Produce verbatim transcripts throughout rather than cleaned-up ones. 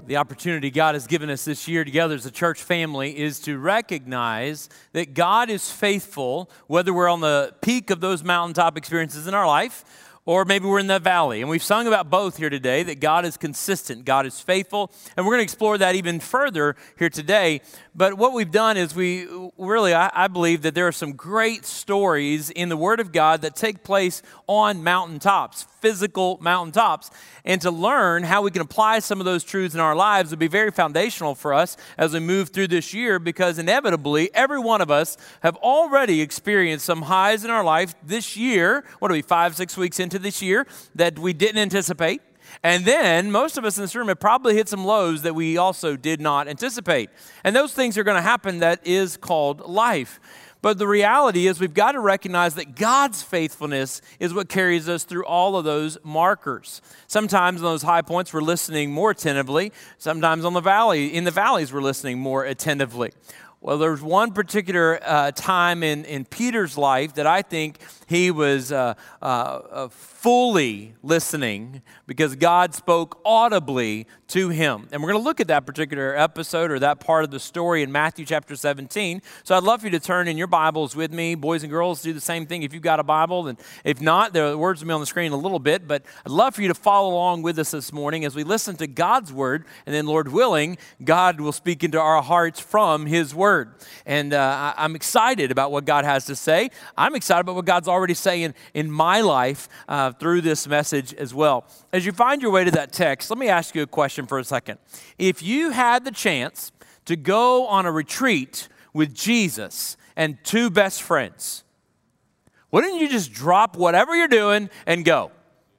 The opportunity God has given us this year together as a church family is to recognize that God is faithful, whether we're on the peak of those mountaintop experiences in our life, or maybe we're in the valley. And we've sung about both here today, that God is consistent, God is faithful, and we're going to explore that even further here today. But what we've done is we really, I, I believe that there are some great stories in the Word of God that take place on mountaintops, physical mountaintops. And to learn how we can apply some of those truths in our lives will be very foundational for us as we move through this year, because inevitably, every one of us have already experienced some highs in our life this year. What are we, five, six weeks into this year that we didn't anticipate? And then most of us in this room have probably hit some lows that we also did not anticipate. And those things are going to happen. That is called life. But the reality is we've got to recognize that God's faithfulness is what carries us through all of those markers. Sometimes on those high points we're listening more attentively. Sometimes on the valley, in the valleys we're listening more attentively. Well, there's one particular uh, time in, in Peter's life that I think he was uh, uh, uh, fully listening because God spoke audibly to him. And we're going to look at that particular episode or that part of the story in Matthew chapter seventeen. So I'd love for you to turn in your Bibles with me. Boys and girls, do the same thing if you've got a Bible. And if not, the words will be on the screen in a little bit. But I'd love for you to follow along with us this morning as we listen to God's word. And then, Lord willing, God will speak into our hearts from his word. And uh, I'm excited about what God has to say. I'm excited about what God's already saying in my life uh, through this message as well. As you find your way to that text, let me ask you a question for a second. If you had the chance to go on a retreat with Jesus and two best friends, wouldn't you just drop whatever you're doing and go?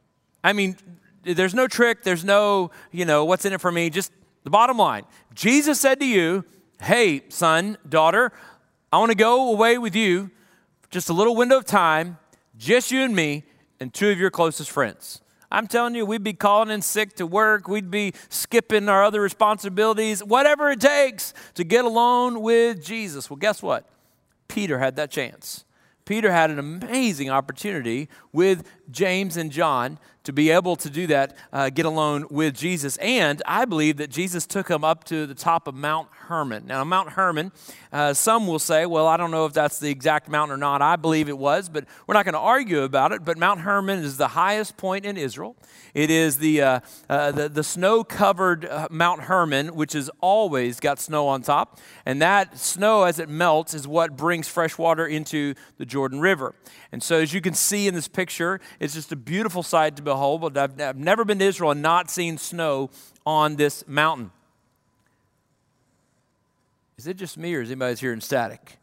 I mean, there's no trick. There's no, you know, what's in it for me. Just the bottom line. Jesus said to you, hey, son, daughter, I want to go away with you for just a little window of time, just you and me and two of your closest friends. I'm telling you, we'd be calling in sick to work. We'd be skipping our other responsibilities, whatever it takes to get alone with Jesus. Well, guess what? Peter had that chance. Peter had an amazing opportunity with James and John to be able to do that, uh, get alone with Jesus. And I believe that Jesus took him up to the top of Mount Hermon. Now, Mount Hermon, uh, some will say, well, I don't know if that's the exact mountain or not. I believe it was, but we're not going to argue about it. But Mount Hermon is the highest point in Israel. It is the uh, uh, the, the snow-covered uh, Mount Hermon, which has always got snow on top. And that snow, as it melts, is what brings fresh water into the Jordan River. And so as you can see in this picture, it's just a beautiful sight to behold. But I've, I've never been to Israel and not seen snow on this mountain. Is it just me or is anybody hearing static?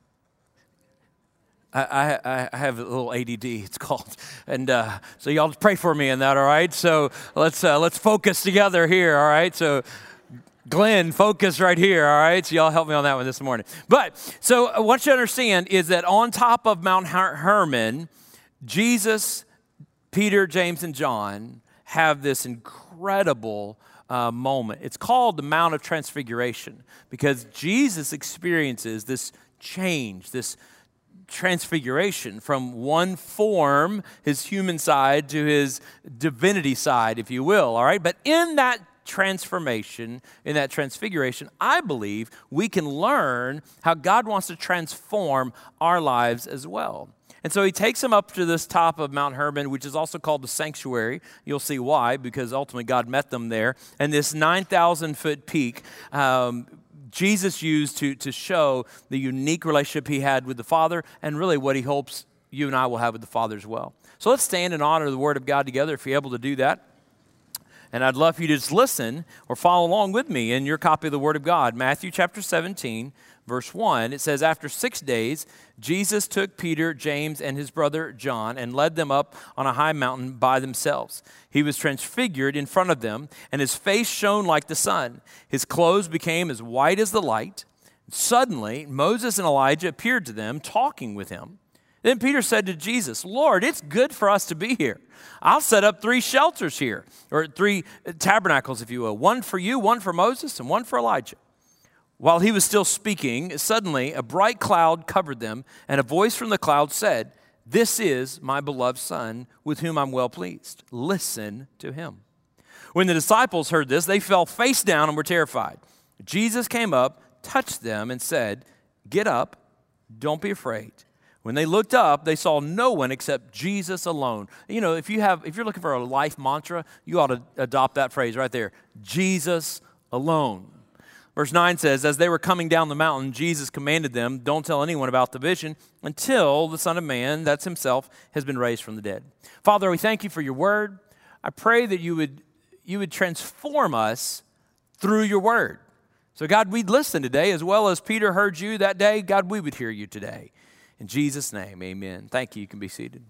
I, I, I have a little A D D, it's called. And uh, so y'all just pray for me in that, all right? So let's uh, let's focus together here, all right? So Glenn, focus right here, all right? So y'all help me on that one this morning. But so what you understand is that on top of Mount Her- Hermon, Jesus, Peter, James, and John have this incredible uh, moment. It's called the Mount of Transfiguration because Jesus experiences this change, this transfiguration from one form, his human side, to his divinity side, if you will, all right? But in that transformation, in that transfiguration, I believe we can learn how God wants to transform our lives as well. And so he takes him up to this top of Mount Hermon, which is also called the sanctuary. You'll see why, because ultimately God met them there. And this nine thousand foot peak, um, Jesus used to, to show the unique relationship he had with the Father and really what he hopes you and I will have with the Father as well. So let's stand and honor the Word of God together if you're able to do that. And I'd love for you to just listen or follow along with me in your copy of the Word of God. Matthew chapter seventeen, verse one, it says, after six days, Jesus took Peter, James, and his brother John and led them up on a high mountain by themselves. He was transfigured in front of them, and his face shone like the sun. His clothes became as white as the light. Suddenly, Moses and Elijah appeared to them, talking with him. Then Peter said to Jesus, Lord, it's good for us to be here. I'll set up three shelters here, or three tabernacles, if you will, one for you, one for Moses, and one for Elijah. While he was still speaking, suddenly a bright cloud covered them, and a voice from the cloud said, this is my beloved Son, with whom I'm well pleased. Listen to him. When the disciples heard this, they fell face down and were terrified. Jesus came up, touched them, and said, "Get up, don't be afraid." When they looked up, they saw no one except Jesus alone. You know, if you have, if you're looking for a life mantra, you ought to adopt that phrase right there. Jesus alone. Verse nine says, as they were coming down the mountain, Jesus commanded them, don't tell anyone about the vision until the Son of Man, that's himself, has been raised from the dead. Father, we thank you for your word. I pray that you would, you would transform us through your word. So God, we'd listen today as well as Peter heard you that day. God, we would hear you today. In Jesus' name, amen. Thank you. You can be seated.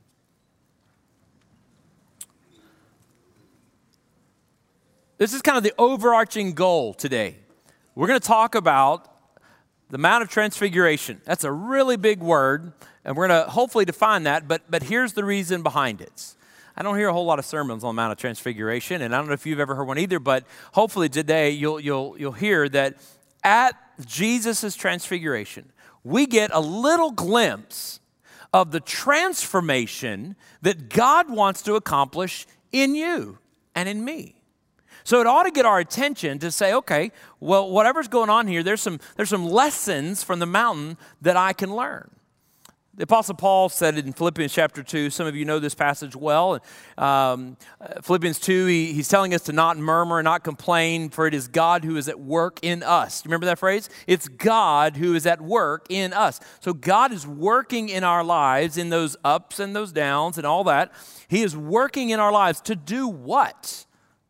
This is kind of the overarching goal today. We're going to talk about the Mount of Transfiguration. That's a really big word, and we're going to hopefully define that, but, but here's the reason behind it. I don't hear a whole lot of sermons on the Mount of Transfiguration, and I don't know if you've ever heard one either, but hopefully today you'll, you'll, you'll hear that at Jesus' transfiguration, we get a little glimpse of the transformation that God wants to accomplish in you and in me. So it ought to get our attention to say, okay, well, whatever's going on here, there's some, there's some lessons from the mountain that I can learn. The Apostle Paul said it in Philippians chapter two. Some of you know this passage well. Um, Philippians two, he, he's telling us to not murmur and not complain, for it is God who is at work in us. Do you remember that phrase? It's God who is at work in us. So God is working in our lives in those ups and those downs and all that. He is working in our lives to do what?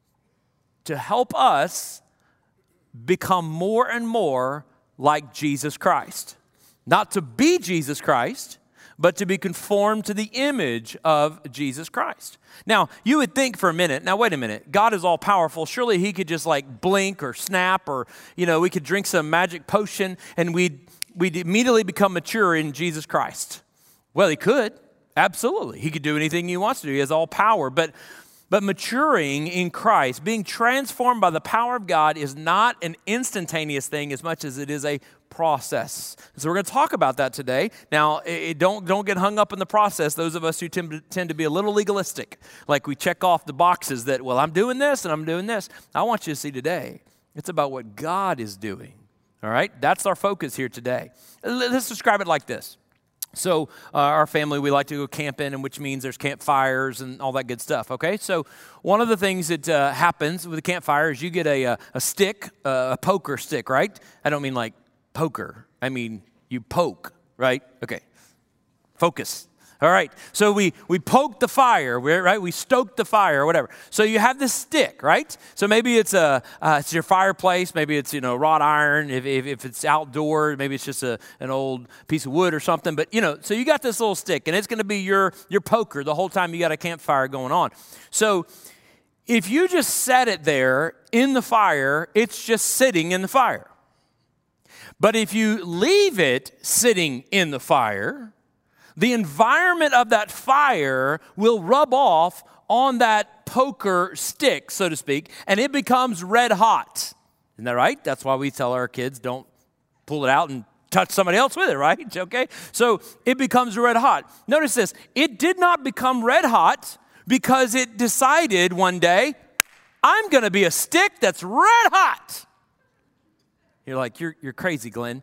To help us become more and more like Jesus Christ. Not to be Jesus Christ, but to be conformed to the image of Jesus Christ. Now, you would think for a minute, now wait a minute, God is all powerful. Surely he could just like blink or snap or, you know, we could drink some magic potion and we'd, we'd immediately become mature in Jesus Christ. Well, he could, absolutely. He could do anything he wants to do. He has all power, but But maturing in Christ, being transformed by the power of God is not an instantaneous thing as much as it is a process. So we're going to talk about that today. Now, it, don't, don't get hung up in the process. Those of us who tend to, tend to be a little legalistic, like we check off the boxes that, well, I'm doing this and I'm doing this. I want you to see today, it's about what God is doing. All right? That's our focus here today. Let's describe it like this. So uh, our family, we like to go camping, and which means there's campfires and all that good stuff, okay? So one of the things that uh, happens with a campfire is you get a, a, a stick, uh, a poker stick, right? I don't mean like poker. I mean you poke, right? Okay. Focus. All right. So we, we poke the fire, right? We stoke the fire or whatever. So you have this stick, right? So maybe it's a uh, it's your fireplace. Maybe it's, you know, wrought iron. If, if, if it's outdoor, maybe it's just a, an old piece of wood or something. But, you know, so you got this little stick, and it's going to be your, your poker the whole time you got a campfire going on. So if you just set it there in the fire, it's just sitting in the fire. But if you leave it sitting in the fire, the environment of that fire will rub off on that poker stick, so to speak, and it becomes red hot. Isn't that right? That's why we tell our kids, don't pull it out and touch somebody else with it, right? Okay? So it becomes red hot. Notice this. It did not become red hot because it decided one day, I'm going to be a stick that's red hot. You're like, you're, you're crazy, Glenn.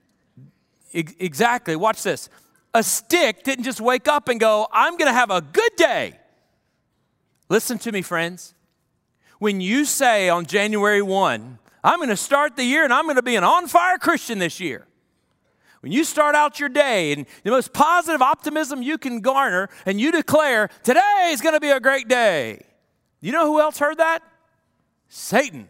E- exactly. Watch this. A stick didn't just wake up and go, I'm going to have a good day. Listen to me, friends. When you say on January first, I'm going to start the year and I'm going to be an on-fire Christian this year. When you start out your day and the most positive optimism you can garner and you declare, today is going to be a great day. You know who else heard that? Satan.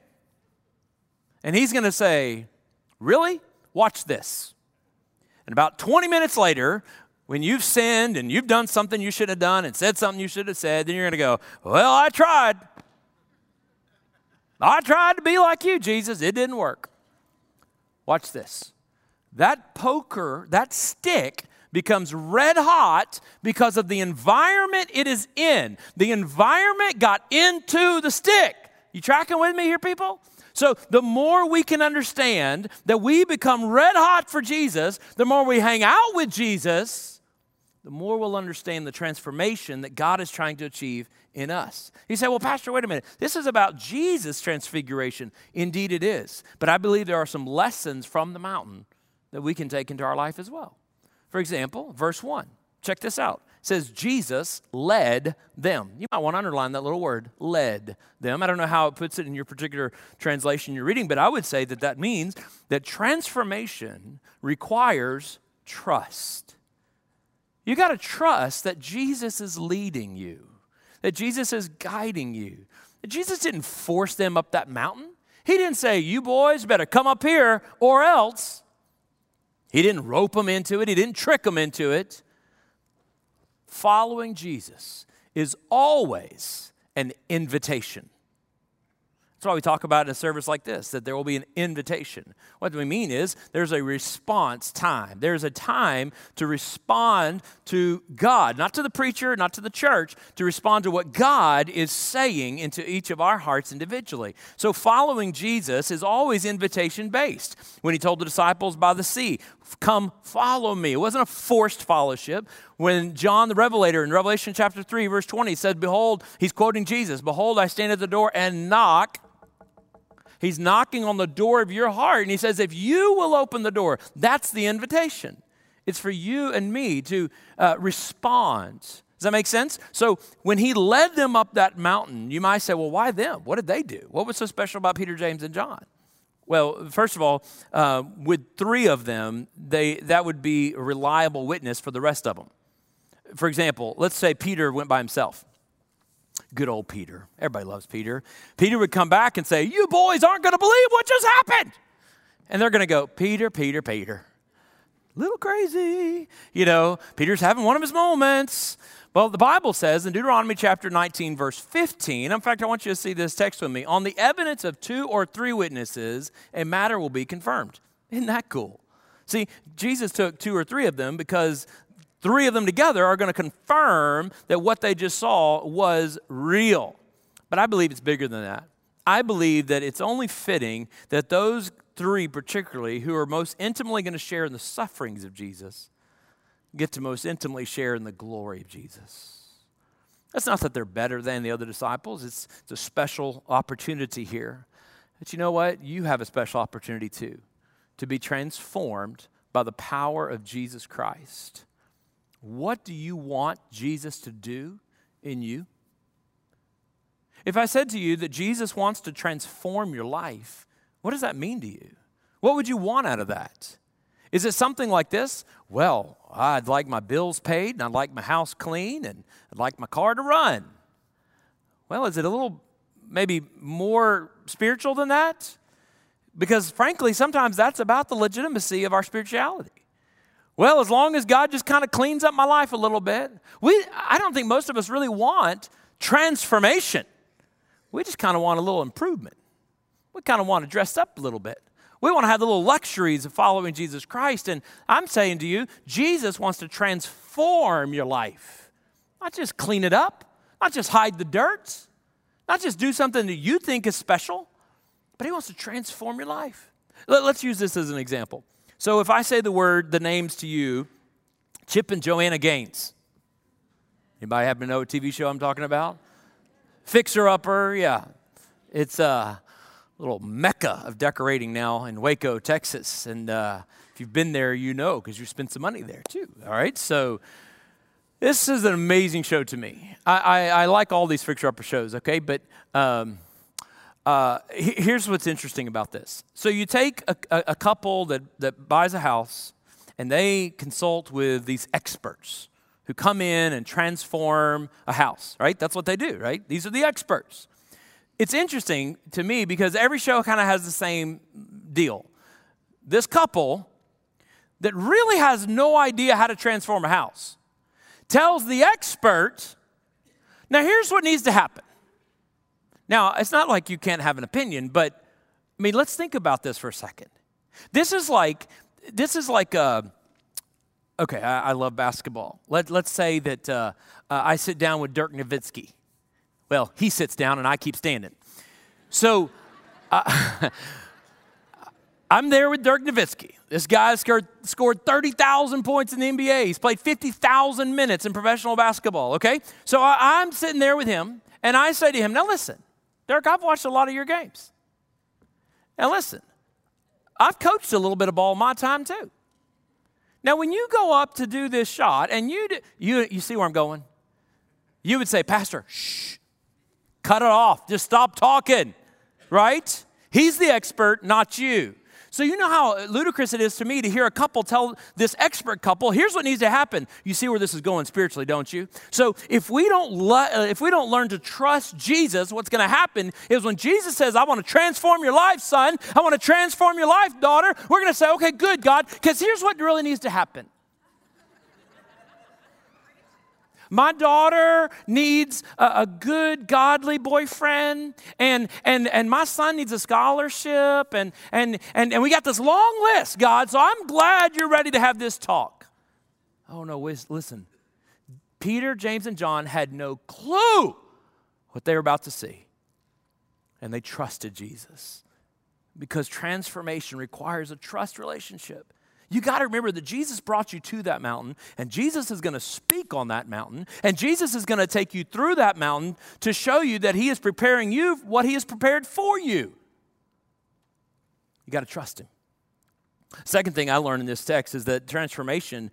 And he's going to say, really? Watch this. And about twenty minutes later, when you've sinned and you've done something you shouldn't have done and said something you should have said, then you're going to go, well, I tried. I tried to be like you, Jesus. It didn't work. Watch this. That poker, that stick, becomes red hot because of the environment it is in. The environment got into the stick. You tracking with me here, people? So the more we can understand that we become red hot for Jesus, the more we hang out with Jesus, the more we'll understand the transformation that God is trying to achieve in us. You say, well, Pastor, wait a minute. This is about Jesus' transfiguration. Indeed it is. But I believe there are some lessons from the mountain that we can take into our life as well. For example, verse one. Check this out. It says, Jesus led them. You might want to underline that little word, led them. I don't know how it puts it in your particular translation you're reading, but I would say that that means that transformation requires trust. You got to trust that Jesus is leading you, that Jesus is guiding you. That Jesus didn't force them up that mountain. He didn't say, you boys better come up here or else. He didn't rope them into it. He didn't trick them into it. Following Jesus is always an invitation. That's why we talk about in a service like this, that there will be an invitation. What we mean is there's a response time. There's a time to respond to God, not to the preacher, not to the church, to respond to what God is saying into each of our hearts individually. So following Jesus is always invitation-based. When he told the disciples by the sea, come follow me. It wasn't a forced fellowship. When John the Revelator in Revelation chapter three, verse twenty said, behold, he's quoting Jesus, behold, I stand at the door and knock. He's knocking on the door of your heart. And he says, if you will open the door, that's the invitation. It's for you and me to uh, respond. Does that make sense? So when he led them up that mountain, you might say, well, why them? What did they do? What was so special about Peter, James, and John? Well, first of all, uh, with three of them, they that would be a reliable witness for the rest of them. For example, let's say Peter went by himself. Good old Peter. Everybody loves Peter. Peter would come back and say, you boys aren't going to believe what just happened. And they're going to go, Peter, Peter, Peter. Little crazy. You know, Peter's having one of his moments. Well, the Bible says in Deuteronomy chapter nineteen, verse fifteen, in fact, I want you to see this text with me. On the evidence of two or three witnesses, a matter will be confirmed. Isn't that cool? See, Jesus took two or three of them because three of them together are going to confirm that what they just saw was real. But I believe it's bigger than that. I believe that it's only fitting that those three particularly who are most intimately going to share in the sufferings of Jesus get to most intimately share in the glory of Jesus. That's not that they're better than the other disciples. It's, it's a special opportunity here. But you know what? You have a special opportunity too, to be transformed by the power of Jesus Christ. What do you want Jesus to do in you? If I said to you that Jesus wants to transform your life, what does that mean to you? What would you want out of that? Is it something like this? Well, I'd like my bills paid, and I'd like my house clean, and I'd like my car to run. Well, is it a little maybe more spiritual than that? Because frankly, sometimes that's about the legitimacy of our spirituality. Well, as long as God just kind of cleans up my life a little bit. We, I don't think most of us really want transformation. We just kind of want a little improvement. We kind of want to dress up a little bit. We want to have the little luxuries of following Jesus Christ. And I'm saying to you, Jesus wants to transform your life. Not just clean it up, not just hide the dirt, not just do something that you think is special, but he wants to transform your life. Let's use this as an example. So if I say the word, the names to you, Chip and Joanna Gaines. Anybody happen to know what T V show I'm talking about? Fixer Upper, yeah. It's a little mecca of decorating now in Waco, Texas. And uh, if you've been there, you know, because you spent some money there too. All right, so this is an amazing show to me. I, I, I like all these Fixer Upper shows, okay? But um, uh, here's what's interesting about this. So you take a, a, a couple that, that buys a house, and they consult with these experts who come in and transform a house, right? That's what they do, right? These are the experts. It's interesting to me because every show kind of has the same deal. This couple that really has no idea how to transform a house tells the expert, now here's what needs to happen. Now, it's not like you can't have an opinion, but I mean, let's think about this for a second. This is like, this is like a, okay, I, I love basketball. Let, let's say that uh, uh, I sit down with Dirk Nowitzki. Well, he sits down and I keep standing. So uh, I'm there with Dirk Nowitzki. This guy scored, scored thirty thousand points in the N B A. He's played fifty thousand minutes in professional basketball, okay? So I, I'm sitting there with him, and I say to him, now listen, Dirk, I've watched a lot of your games. Now listen, I've coached a little bit of ball in my time too. Now when you go up to do this shot, and you do, you, you see where I'm going? You would say, Pastor, shh, cut it off. Just stop talking, right? He's the expert, not you. So you know how ludicrous it is to me to hear a couple tell this expert couple, here's what needs to happen. You see where this is going spiritually, don't you? So if we don't le- if we don't learn to trust Jesus, what's going to happen is when Jesus says, I want to transform your life, son. I want to transform your life, daughter. We're going to say, okay, good, God, because here's what really needs to happen. My daughter needs a, a good, godly boyfriend, and, and, and my son needs a scholarship, and, and, and, and we got this long list, God, so I'm glad you're ready to have this talk. Oh, no, listen. Peter, James, and John had no clue what they were about to see, and they trusted Jesus because transformation requires a trust relationship. You got to remember that Jesus brought you to that mountain, and Jesus is going to speak on that mountain, and Jesus is going to take you through that mountain to show you that he is preparing you what he has prepared for you. You got to trust him. Second thing I learned in this text is that transformation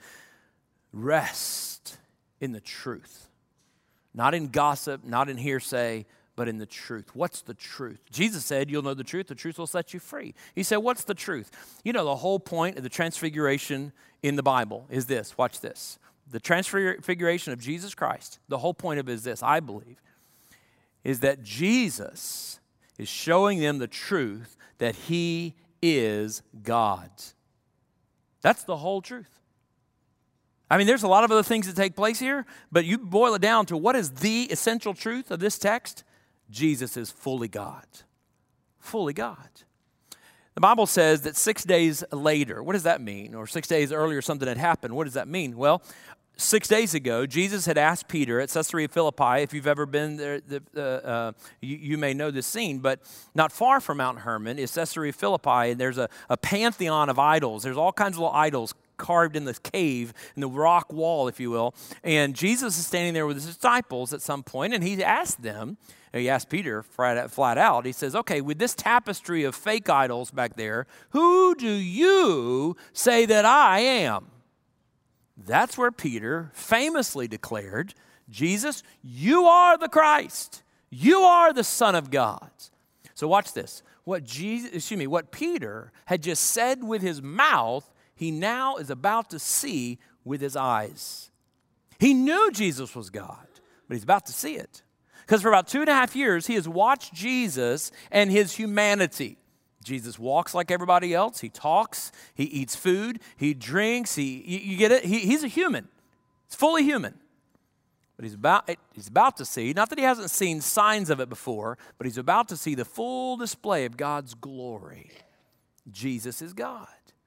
rests in the truth. Not in gossip, not in hearsay, but in the truth. What's the truth? Jesus said, you'll know the truth, the truth will set you free. He said, what's the truth? You know, the whole point of the transfiguration in the Bible is this. Watch this. The transfiguration of Jesus Christ, the whole point of it is this, I believe, is that Jesus is showing them the truth that he is God. That's the whole truth. I mean, there's a lot of other things that take place here, but you boil it down to what is the essential truth of this text? Jesus is fully God. Fully God. The Bible says that six days later, what does that mean? Or six days earlier something had happened. What does that mean? Well, six days ago, Jesus had asked Peter at Caesarea Philippi, if you've ever been there, the, uh, uh, you, you may know this scene, but not far from Mount Hermon is Caesarea Philippi, and there's a, a pantheon of idols. There's all kinds of little idols carved in the cave, in the rock wall, if you will. And Jesus is standing there with his disciples at some point, and he asked them, he asked Peter flat out, he says, okay, with this tapestry of fake idols back there, who do you say that I am? That's where Peter famously declared, Jesus, you are the Christ. You are the Son of God. So watch this. What Jesus, excuse me, what Peter had just said with his mouth, he now is about to see with his eyes. He knew Jesus was God, but he's about to see it. Because for about two and a half years, he has watched Jesus and his humanity. Jesus walks like everybody else. He talks. He eats food. He drinks. He, you, you get it? He, he's a human. He's fully human. But he's about, he's about to see, not that he hasn't seen signs of it before, but he's about to see the full display of God's glory. Jesus is God.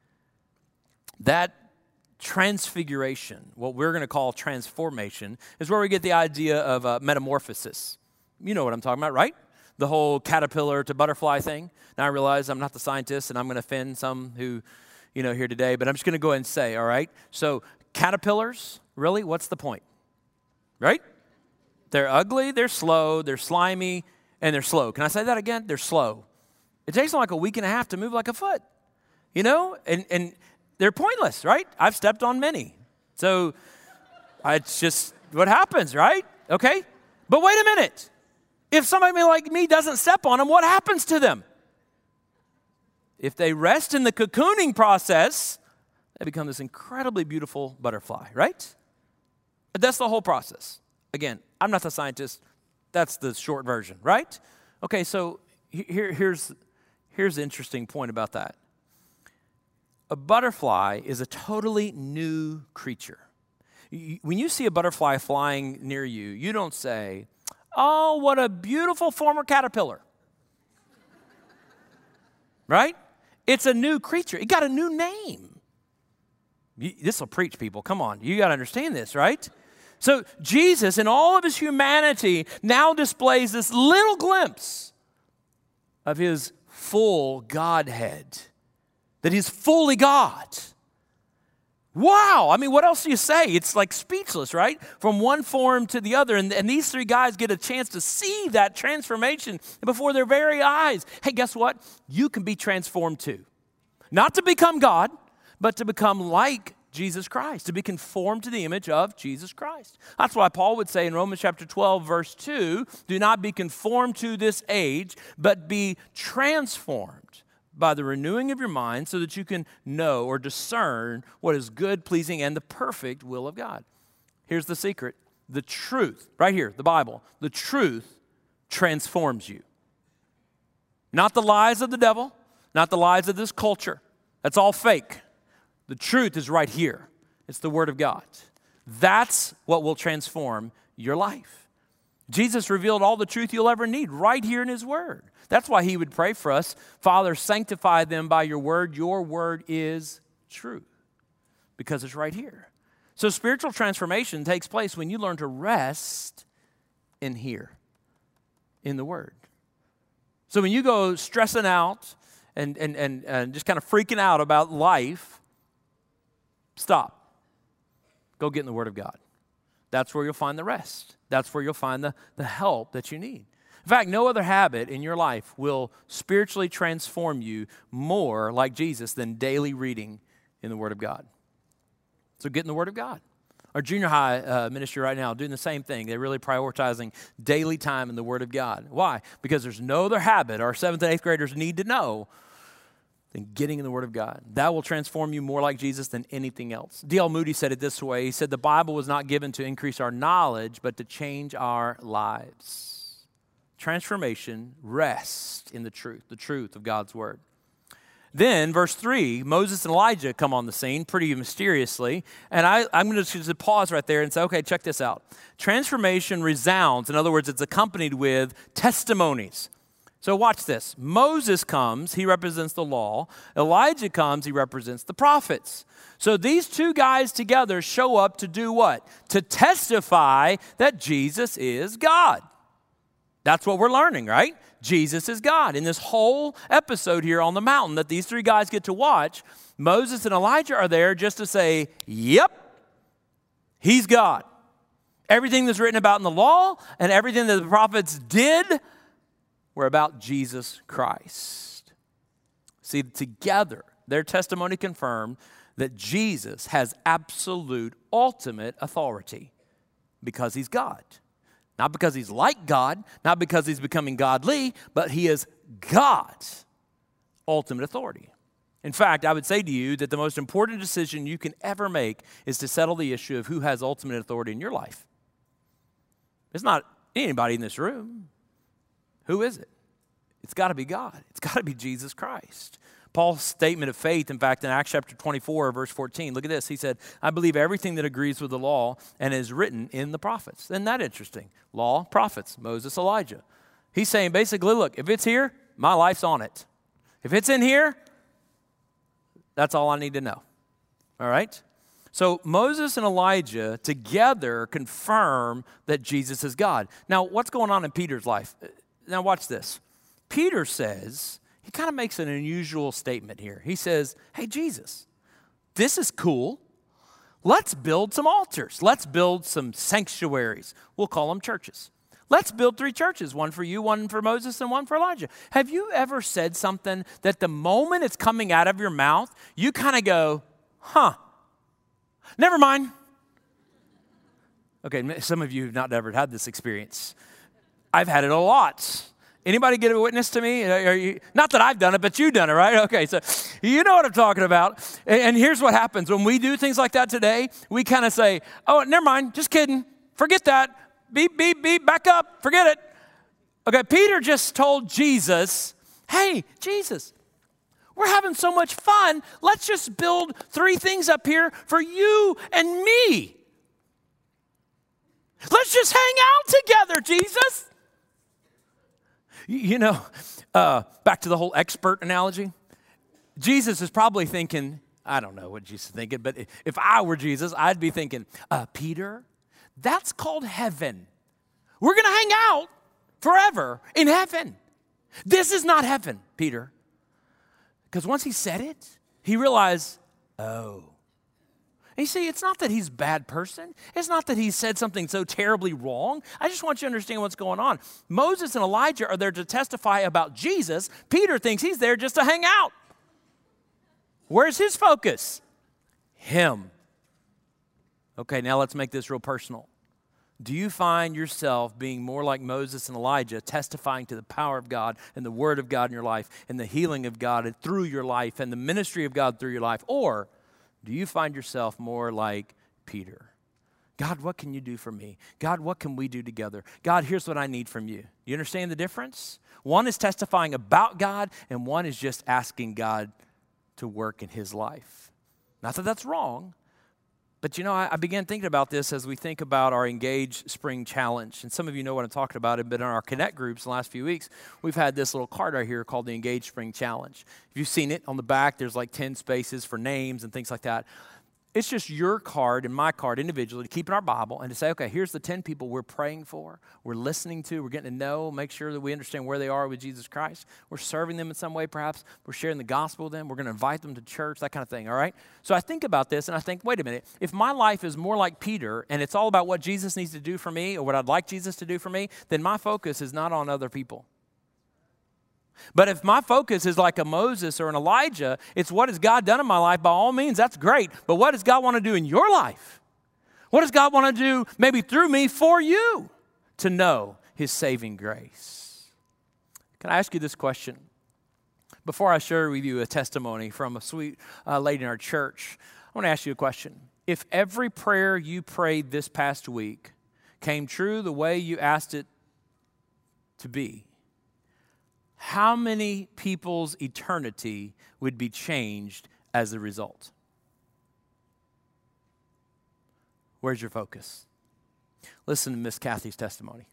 That transfiguration, what we're going to call transformation, is where we get the idea of uh, metamorphosis. You know what I'm talking about, right? The whole caterpillar to butterfly thing. Now I realize I'm not the scientist and I'm going to offend some who, you know, here today, but I'm just going to go ahead and say, all right? So caterpillars, really, what's the point? Right? They're ugly, they're slow, they're slimy, and they're slow. Can I say that again? They're slow. It takes them like a week and a half to move like a foot, you know? And and they're pointless, right? I've stepped on many. So it's just what happens, right? Okay? But wait a minute. If somebody like me doesn't step on them, what happens to them? If they rest in the cocooning process, they become this incredibly beautiful butterfly, right? But that's the whole process. Again, I'm not the scientist. That's the short version, right? Okay, so here, here's, here's the interesting point about that. A butterfly is a totally new creature. When you see a butterfly flying near you, you don't say, oh, what a beautiful former caterpillar. Right? It's a new creature. It got a new name. This will preach, people. Come on. You got to understand this, right? So Jesus, in all of his humanity, now displays this little glimpse of his full Godhead. that he's fully God. Wow. I mean, what else do you say? It's like speechless, right? From one form to the other. And, and these three guys get a chance to see that transformation before their very eyes. Hey, guess what? You can be transformed too. Not to become God, but to become like Jesus Christ, to be conformed to the image of Jesus Christ. That's why Paul would say in Romans chapter twelve, verse two, do not be conformed to this age, but be transformed by the renewing of your mind so that you can know or discern what is good, pleasing, and the perfect will of God. Here's the secret. The truth, right here, the Bible, the truth transforms you. Not the lies of the devil, not the lies of this culture. That's all fake. The truth is right here. It's the Word of God. That's what will transform your life. Jesus revealed all the truth you'll ever need right here in His Word. That's why He would pray for us, Father, sanctify them by your word. Your word is truth, because it's right here. So spiritual transformation takes place when you learn to rest in here, in the Word. So when you go stressing out and, and, and, and just kind of freaking out about life, stop. Go get in the Word of God. That's where you'll find the rest. That's where you'll find the, the help that you need. In fact, no other habit in your life will spiritually transform you more like Jesus than daily reading in the Word of God. So get in the Word of God. Our junior high uh, ministry right now doing the same thing. They're really prioritizing daily time in the Word of God. Why? Because there's no other habit our seventh and eighth graders need to know than getting in the Word of God. That will transform you more like Jesus than anything else. D L Moody said it this way. He said, the Bible was not given to increase our knowledge, but to change our lives. Transformation rests in the truth, the truth of God's Word. Then, verse three, Moses and Elijah come on the scene pretty mysteriously. And I, I'm going to just pause right there and say, okay, check this out. Transformation resounds. In other words, it's accompanied with testimonies. So watch this. Moses comes, he represents the law. Elijah comes, he represents the prophets. So these two guys together show up to do what? To testify that Jesus is God. That's what we're learning, right? Jesus is God. In this whole episode here on the mountain that these three guys get to watch, Moses and Elijah are there just to say, yep, He's God. Everything that's written about in the law and everything that the prophets did were about Jesus Christ. See, together, their testimony confirmed that Jesus has absolute, ultimate authority because He's God. Not because He's like God, not because He's becoming godly, but He is God's ultimate authority. In fact, I would say to you that the most important decision you can ever make is to settle the issue of who has ultimate authority in your life. It's not anybody in this room. Who is it? It's got to be God. It's got to be Jesus Christ. Paul's statement of faith, in fact, in Acts chapter twenty-four, verse fourteen, look at this. He said, I believe everything that agrees with the law and is written in the prophets. Isn't that interesting? Law, prophets, Moses, Elijah. He's saying basically, look, if it's here, my life's on it. If it's in here, that's all I need to know. All right? So Moses and Elijah together confirm that Jesus is God. Now, what's going on in Peter's life? Now, watch this. Peter says, he kind of makes an unusual statement here. He says, hey, Jesus, this is cool. Let's build some altars. Let's build some sanctuaries. We'll call them churches. Let's build three churches, one for you, one for Moses, and one for Elijah. Have you ever said something that the moment it's coming out of your mouth, you kind of go, huh, never mind. Okay, some of you have not ever had this experience. I've had it a lot. Anybody get a witness to me? Are you, not that I've done it, but you've done it, right? Okay, so you know what I'm talking about. And, and here's what happens. When we do things like that today, we kind of say, oh, never mind, just kidding. Forget that. Beep, beep, beep, back up. Forget it. Okay, Peter just told Jesus, hey, Jesus, we're having so much fun. Let's just build three things up here for you and me. Let's just hang out together, Jesus. You know, uh, back to the whole expert analogy. Jesus is probably thinking, I don't know what Jesus is thinking, but if I were Jesus, I'd be thinking, uh, Peter, that's called heaven. We're going to hang out forever in heaven. This is not heaven, Peter. Because once he said it, he realized, oh. And you see, it's not that he's a bad person. It's not that he said something so terribly wrong. I just want you to understand what's going on. Moses and Elijah are there to testify about Jesus. Peter thinks he's there just to hang out. Where's his focus? Him. Okay, now let's make this real personal. Do you find yourself being more like Moses and Elijah, testifying to the power of God and the word of God in your life and the healing of God through your life and the ministry of God through your life? Or do you find yourself more like Peter? God, what can you do for me? God, what can we do together? God, here's what I need from you. You understand the difference? One is testifying about God, and one is just asking God to work in his life. Not that that's wrong, but you know, I, I began thinking about this as we think about our Engage Spring Challenge. And some of you know what I'm talking about, but in our Connect groups in the last few weeks, we've had this little card right here called the Engage Spring Challenge. If you've seen it on the back, there's like ten spaces for names and things like that. It's just your card and my card individually to keep in our Bible and to say, okay, here's the ten people we're praying for, we're listening to, we're getting to know, make sure that we understand where they are with Jesus Christ. We're serving them in some way, perhaps. We're sharing the gospel with them. We're going to invite them to church, that kind of thing, all right? So I think about this and I think, wait a minute, if my life is more like Peter and it's all about what Jesus needs to do for me or what I'd like Jesus to do for me, then my focus is not on other people. But if my focus is like a Moses or an Elijah, it's what has God done in my life? By all means, that's great. But what does God want to do in your life? What does God want to do maybe through me for you to know his saving grace? Can I ask you this question? Before I share with you a testimony from a sweet uh, lady in our church, I want to ask you a question. If every prayer you prayed this past week came true the way you asked it to be, how many people's eternity would be changed as a result? Where's your focus? Listen to Miss Kathy's testimony.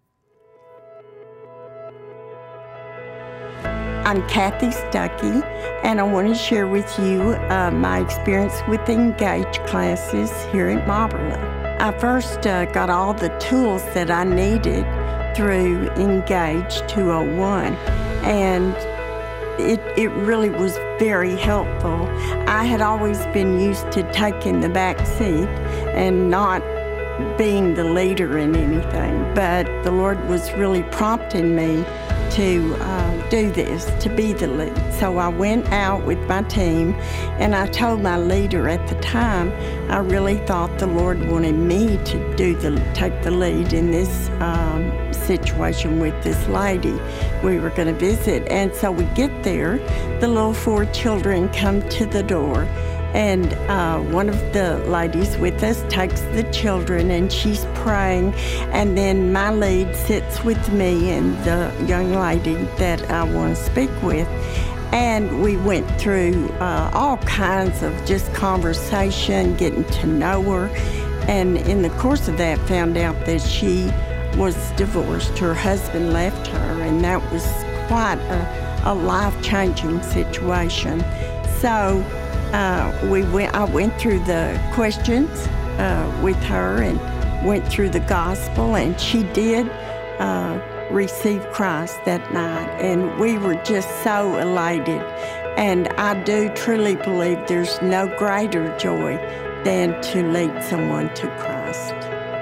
I'm Kathy Stuckey, and I want to share with you uh, my experience with the Engage classes here at Mobberla. I first uh, got all the tools that I needed through Engage two oh one, and it, it really was very helpful. I had always been used to taking the back seat and not being the leader in anything, but the Lord was really prompting me to uh, do this, to be the lead. So I went out with my team and I told my leader at the time, I really thought the Lord wanted me to do the take the lead in this um, situation with this lady we were going to visit. And so we get there, the little four children come to the door, and uh, one of the ladies with us takes the children and she's praying, and then my lead sits with me and the young lady that I want to speak with. And we went through uh, all kinds of just conversation, getting to know her. And in the course of that, found out that she was divorced. Her husband left her, and that was quite a, a life-changing situation. So uh, we went. I went through the questions uh, with her and went through the gospel, and she did uh, receive Christ that night, and we were just so elated. And I do truly believe there's no greater joy than to lead someone to Christ.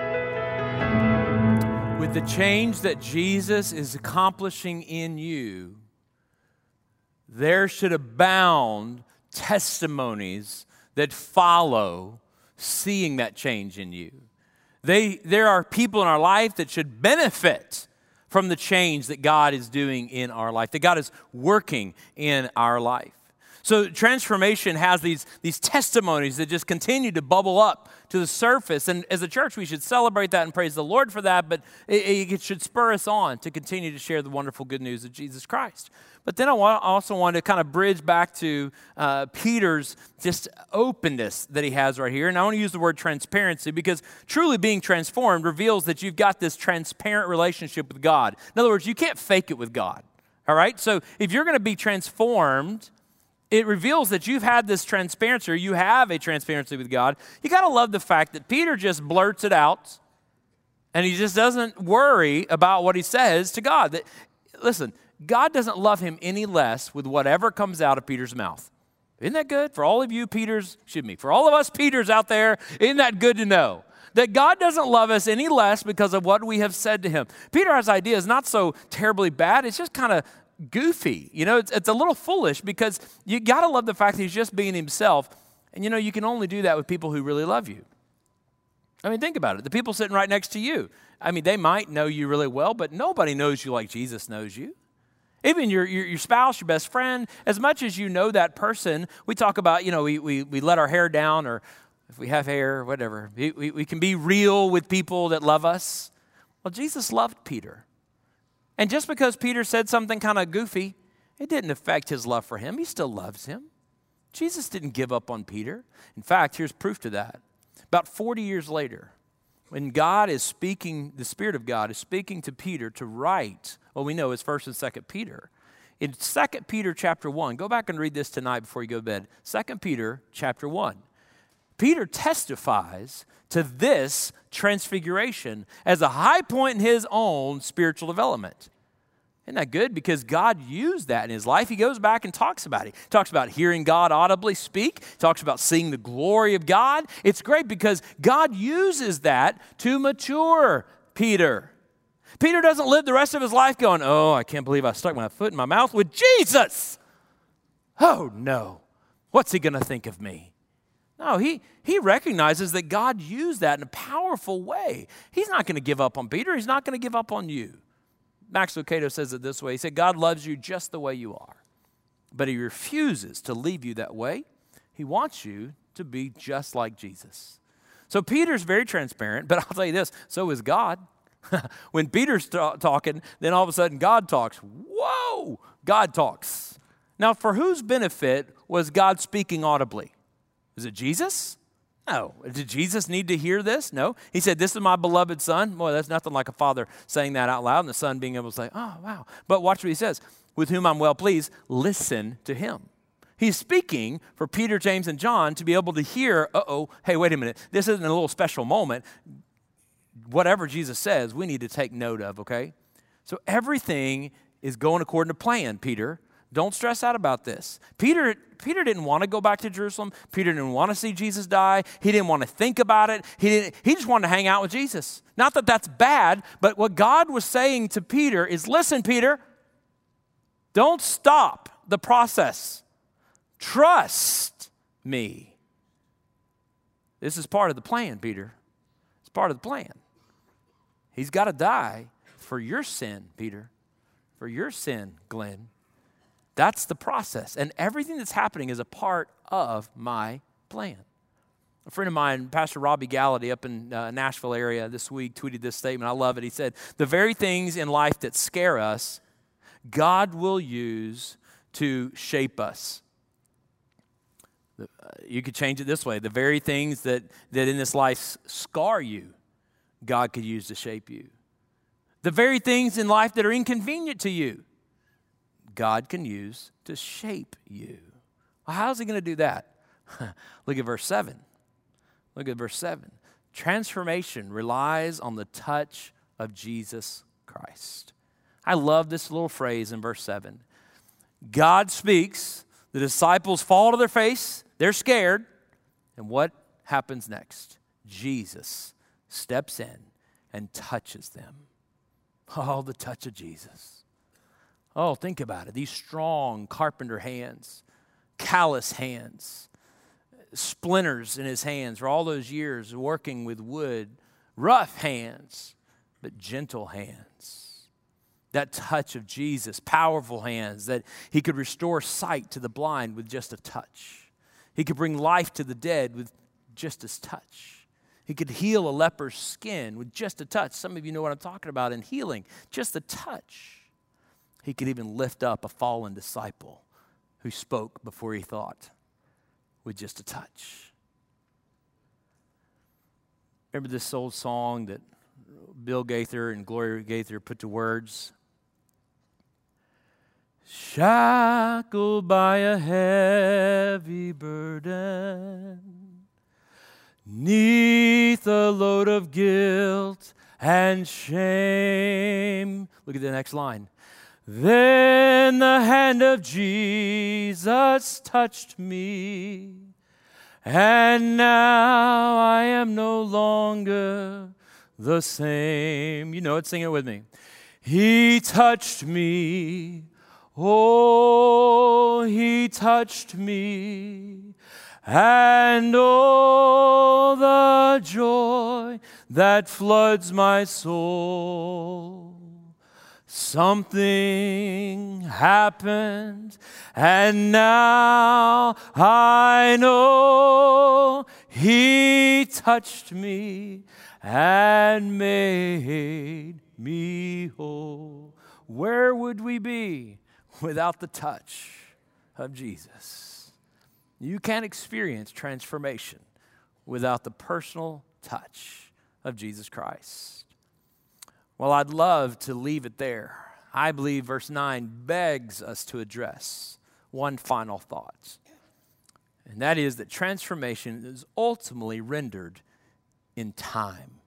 With the change that Jesus is accomplishing in you, there should abound testimonies that follow seeing that change in you. They, there are people in our life that should benefit from the change that God is doing in our life, that God is working in our life. So transformation has these, these testimonies that just continue to bubble up to the surface. And as a church, we should celebrate that and praise the Lord for that, but it, it should spur us on to continue to share the wonderful good news of Jesus Christ. But then I also want to kind of bridge back to uh, Peter's just openness that he has right here. And I want to use the word transparency because truly being transformed reveals that you've got this transparent relationship with God. In other words, you can't fake it with God, all right? So if you're going to be transformed, it reveals that you've had this transparency, or you have a transparency with God. You got to love the fact that Peter just blurts it out, and he just doesn't worry about what he says to God. That, listen, God doesn't love him any less with whatever comes out of Peter's mouth. Isn't that good? For all of you Peters, excuse me, for all of us Peters out there, isn't that good to know? That God doesn't love us any less because of what we have said to him. Peter's idea is not so terribly bad. It's just kind of goofy. You know, it's, it's a little foolish because you got to love the fact that he's just being himself. And, you know, you can only do that with people who really love you. I mean, think about it. The people sitting right next to you, I mean, they might know you really well, but nobody knows you like Jesus knows you. Even your, your your spouse, your best friend, as much as you know that person, we talk about, you know, we we, we let our hair down, or if we have hair, whatever. We, we, we can be real with people that love us. Well, Jesus loved Peter. And just because Peter said something kind of goofy, it didn't affect his love for him. He still loves him. Jesus didn't give up on Peter. In fact, here's proof to that. About forty years later, when God is speaking, the Spirit of God is speaking to Peter to write what we know is First and Second Peter. In Second Peter chapter one, go back and read this tonight before you go to bed. Second Peter chapter one. Peter testifies to this transfiguration as a high point in his own spiritual development. Isn't that good? Because God used that in his life. He goes back and talks about it. He talks about hearing God audibly speak. He talks about seeing the glory of God. It's great because God uses that to mature Peter. Peter doesn't live the rest of his life going, oh, I can't believe I stuck my foot in my mouth with Jesus. Oh, no. What's he going to think of me? No, he, he recognizes that God used that in a powerful way. He's not going to give up on Peter. He's not going to give up on you. Max Lucado says it this way. He said, God loves you just the way you are, but he refuses to leave you that way. He wants you to be just like Jesus. So Peter's very transparent, but I'll tell you this, so is God. When Peter's ta- talking, then all of a sudden God talks. Whoa, God talks. Now, for whose benefit was God speaking audibly? Is it Jesus? No. Did Jesus need to hear this? No. He said, this is my beloved son. Boy, that's nothing like a father saying that out loud and the son being able to say, oh, wow. But watch what he says. With whom I'm well pleased, listen to him. He's speaking for Peter, James, and John to be able to hear, uh-oh, hey, wait a minute. This isn't a little special moment. Whatever Jesus says, we need to take note of, okay? So everything is going according to plan, Peter. Don't stress out about this. Peter, Peter didn't want to go back to Jerusalem. Peter didn't want to see Jesus die. He didn't want to think about it. He didn't. He just wanted to hang out with Jesus. Not that that's bad, but what God was saying to Peter is, listen, Peter, don't stop the process. Trust me. This is part of the plan, Peter. It's part of the plan. He's got to die for your sin, Peter. For your sin, Glenn. That's the process. And everything that's happening is a part of my plan. A friend of mine, Pastor Robbie Gallaty up in uh, Nashville area this week, tweeted this statement. I love it. He said, the very things in life that scare us, God will use to shape us. Uh, you could change it this way. The very things that, that in this life scar you, God could use to shape you. The very things in life that are inconvenient to you, God can use to shape you. Well, how's he going to do that? Look at verse seven. Look at verse seven. Transformation relies on the touch of Jesus Christ. I love this little phrase in verse seven. God speaks, the disciples fall to their face, they're scared, and what happens next? Jesus steps in and touches them. Oh, the touch of Jesus. Oh, think about it. These strong carpenter hands, callous hands, splinters in his hands for all those years working with wood, rough hands, but gentle hands. That touch of Jesus, powerful hands that he could restore sight to the blind with just a touch. He could bring life to the dead with just his touch. He could heal a leper's skin with just a touch. Some of you know what I'm talking about in healing, just a touch. He could even lift up a fallen disciple who spoke before he thought with just a touch. Remember this old song that Bill Gaither and Gloria Gaither put to words? Shackled by a heavy burden, 'neath a load of guilt and shame. Look at the next line. Then the hand of Jesus touched me, and now I am no longer the same. You know it, sing it with me. He touched me, oh, he touched me, and oh, the joy that floods my soul. Something happened, and now I know he touched me and made me whole. Where would we be without the touch of Jesus? You can't experience transformation without the personal touch of Jesus Christ. Well, I'd love to leave it there. I believe verse nine begs us to address one final thought, and that is that transformation is ultimately rendered in time.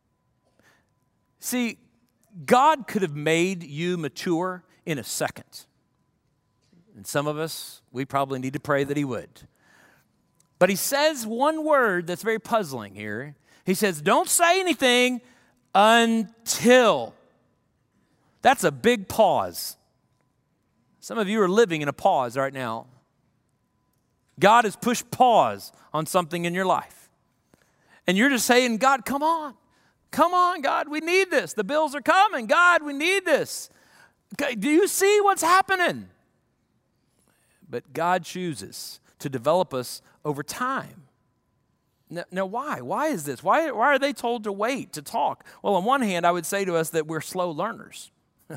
See, God could have made you mature in a second. And some of us, we probably need to pray that he would. But he says one word that's very puzzling here. He says, don't say anything until. That's a big pause. Some of you are living in a pause right now. God has pushed pause on something in your life. And you're just saying, God, come on. Come on, God, we need this. The bills are coming. God, we need this. Okay, do you see what's happening? But God chooses to develop us over time. Now, now, why? Why is this? Why, why are they told to wait, to talk? Well, on one hand, I would say to us that we're slow learners.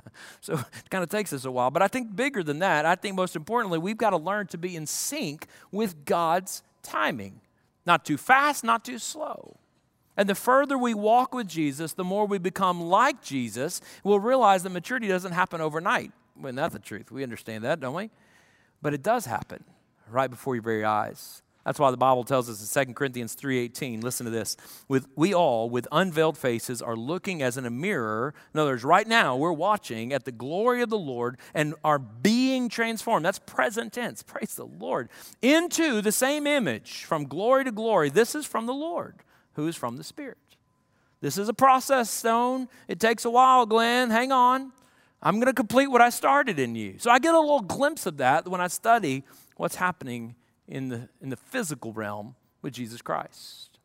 So it kind of takes us a while. But I think bigger than that, I think most importantly, we've got to learn to be in sync with God's timing. Not too fast, not too slow. And the further we walk with Jesus, the more we become like Jesus, we'll realize that maturity doesn't happen overnight. Well, that's the truth. We understand that, don't we? But it does happen right before your very eyes. That's why the Bible tells us in Second Corinthians three eighteen, listen to this, with we all, with unveiled faces, are looking as in a mirror. In other words, right now, we're watching at the glory of the Lord and are being transformed. That's present tense, praise the Lord, into the same image from glory to glory. This is from the Lord, who is from the Spirit. This is a process, Stone. It takes a while, Glenn. Hang on. I'm going to complete what I started in you. So I get a little glimpse of that when I study what's happening in the in the physical realm with Jesus Christ.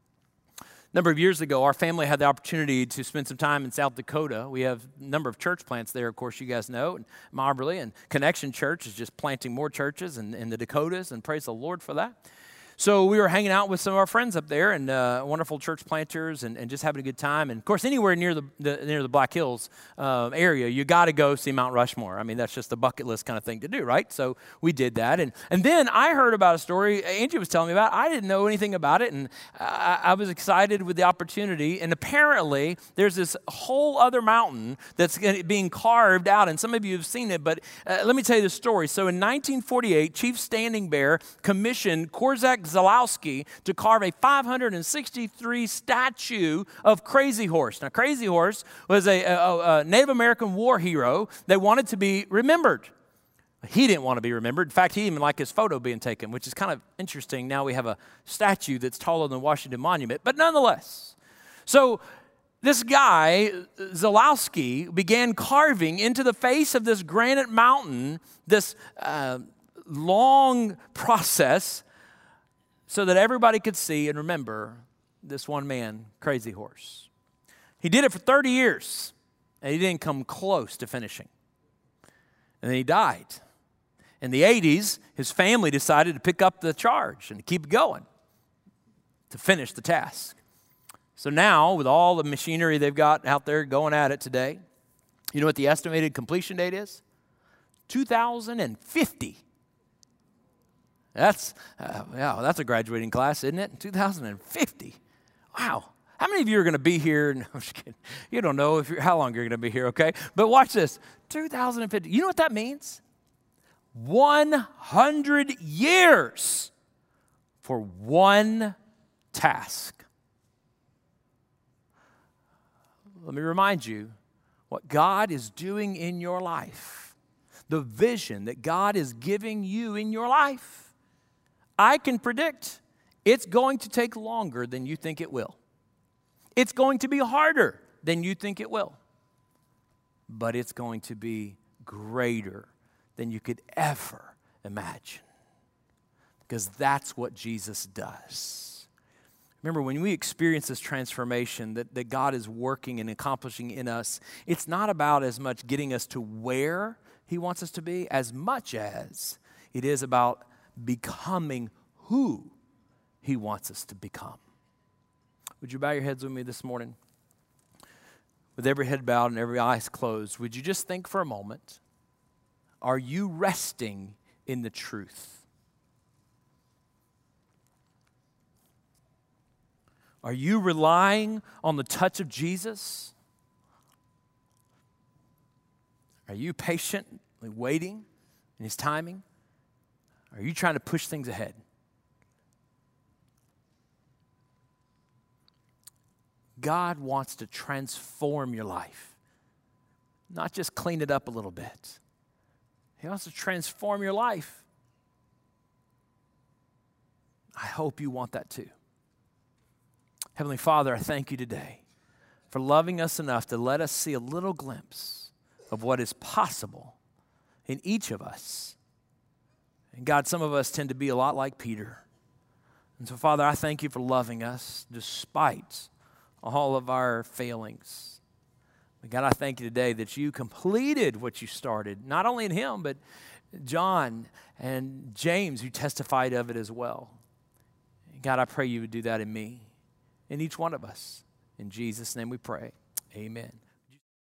A number of years ago, our family had the opportunity to spend some time in South Dakota. We have a number of church plants there, of course, you guys know, and Moberly, and Connection Church is just planting more churches in, in the Dakotas, and praise the Lord for that. So we were hanging out with some of our friends up there, and uh, wonderful church planters, and, and just having a good time. And of course, anywhere near the, the near the Black Hills uh, area, you got to go see Mount Rushmore. I mean, that's just a bucket list kind of thing to do, right? So we did that, and and then I heard about a story Angie was telling me about. I didn't know anything about it, and I, I was excited with the opportunity. And apparently, there's this whole other mountain that's being carved out, and some of you have seen it. But uh, let me tell you the story. So in nineteen forty-eight, Chief Standing Bear commissioned Korczak Zalowski to carve a five hundred sixty-three statue of Crazy Horse. Now, Crazy Horse was a, a, a Native American war hero that wanted to be remembered. He didn't want to be remembered. In fact, he didn't even like his photo being taken, which is kind of interesting. Now we have a statue that's taller than Washington Monument, but nonetheless. So this guy, Zalowski, began carving into the face of this granite mountain this uh, long process so that everybody could see and remember this one man, Crazy Horse. He did it for thirty years, and he didn't come close to finishing. And then he died. In the eighties, his family decided to pick up the charge and to keep going, to finish the task. So now, with all the machinery they've got out there going at it today, you know what the estimated completion date is? two thousand fifty. That's, uh, yeah, that's a graduating class, isn't it? two thousand fifty. Wow. How many of you are going to be here? No, I'm just kidding. You don't know if you're, how long you're going to be here, okay? But watch this. two thousand fifty. You know what that means? one hundred years for one task. Let me remind you, what God is doing in your life, the vision that God is giving you in your life, I can predict it's going to take longer than you think it will. It's going to be harder than you think it will. But it's going to be greater than you could ever imagine. Because that's what Jesus does. Remember, when we experience this transformation that, that God is working and accomplishing in us, it's not about as much getting us to where He wants us to be as much as it is about becoming who He wants us to become. Would you bow your heads with me this morning? With every head bowed and every eyes closed, would you just think for a moment, are you resting in the truth? Are you relying on the touch of Jesus? Are you patiently waiting in His timing? Are you trying to push things ahead? God wants to transform your life, not just clean it up a little bit. He wants to transform your life. I hope you want that too. Heavenly Father, I thank you today for loving us enough to let us see a little glimpse of what is possible in each of us. And God, some of us tend to be a lot like Peter. And so, Father, I thank you for loving us despite all of our failings. But God, I thank you today that you completed what you started, not only in him, but John and James, who testified of it as well. God, I pray you would do that in me, in each one of us. In Jesus' name we pray. Amen.